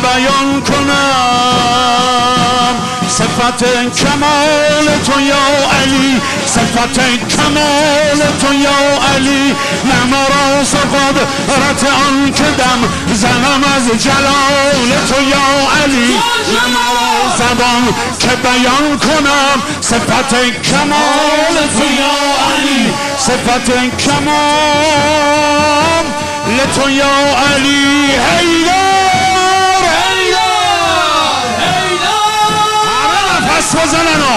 بیان کنم صفت کمال تو یا علی، صفت کمال تو یا علی. نمراز قدرت آن که دم زنم از جلال تو یا علی. نمراز زبان که بیان کنم صفت کمال تو یا علی، صفت کمال تو یا علی. بزننو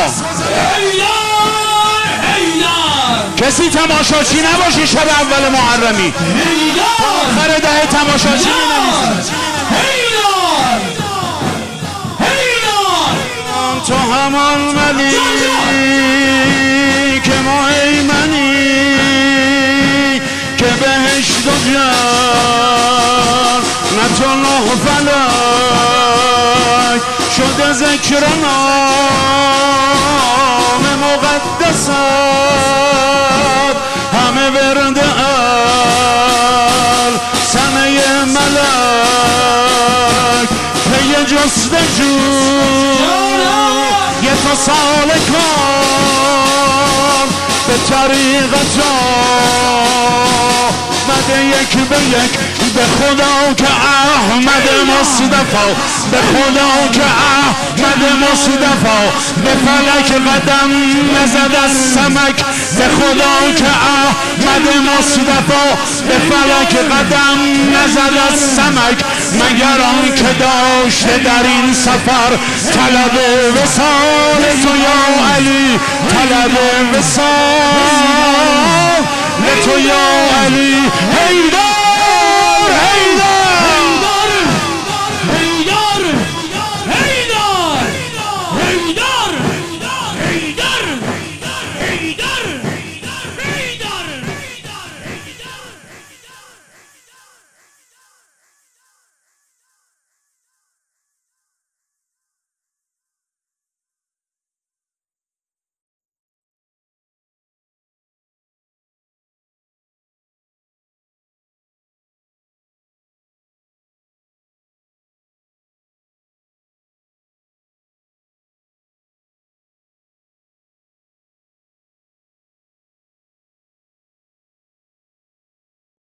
کسی تماشاچی نباشی شب اول محرمی آخر ده تماشاچی نمی‌نویسن. تو همان ملیک مهیمنی که بهشت و جنت و نه فلک شده ذکر نام مقدست، همه ورد سنه ملک پی جستجو یه تا سالکان به طریقت آمده یک به یک به خدا که احمد مصطفی، به خدا که احمد مصطفی به فلک قدم نزد از سمک، به خدا که احمد مصطفی به فلک قدم نزد از سمک. مگر آن که داشته در این سفر طلب وصال تو یا علی، طلب وصال تو یا علی. حیدر حیدر